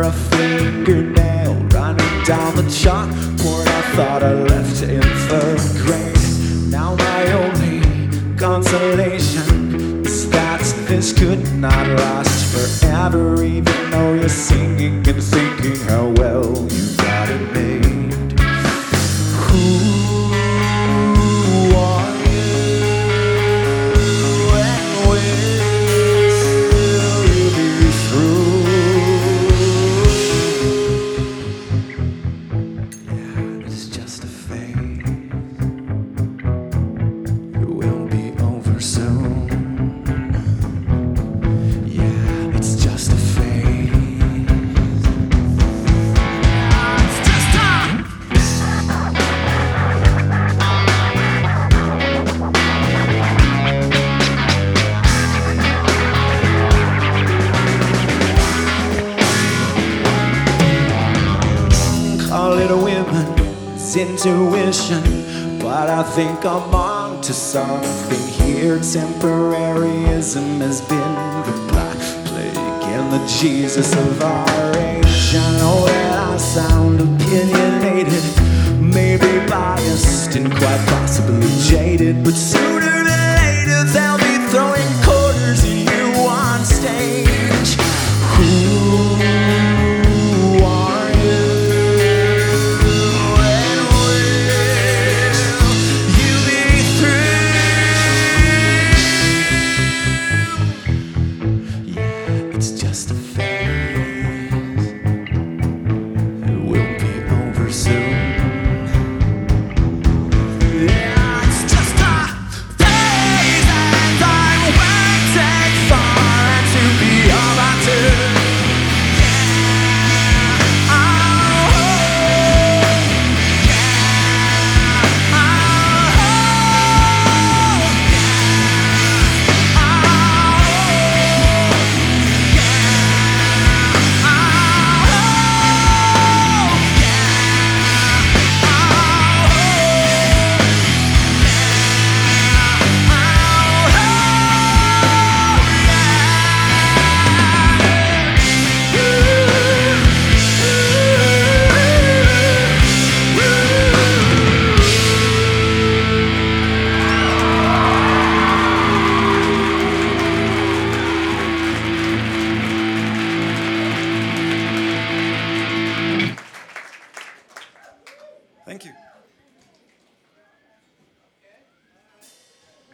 a fingernail running down the chalkboard. I thought I left in third grade. Now my only consolation is that this could not last forever, even though you're singing and thinking how well you got it made. Who are you, and will you be through? Yeah, it's just a phase. It will be over soon. Call it a women's intuition, but I think I'm on to something here. Temporaryism has been the black plague and the Jesus of our age. I know that I sound opinionated, maybe biased and quite possibly jaded, but sooner than later they'll be throwing quarters at you on stage. Who are you? It's just a phase. It will be over soon. Yeah, it's just a phase, and I won't take far to be about to. Yeah, Thank you.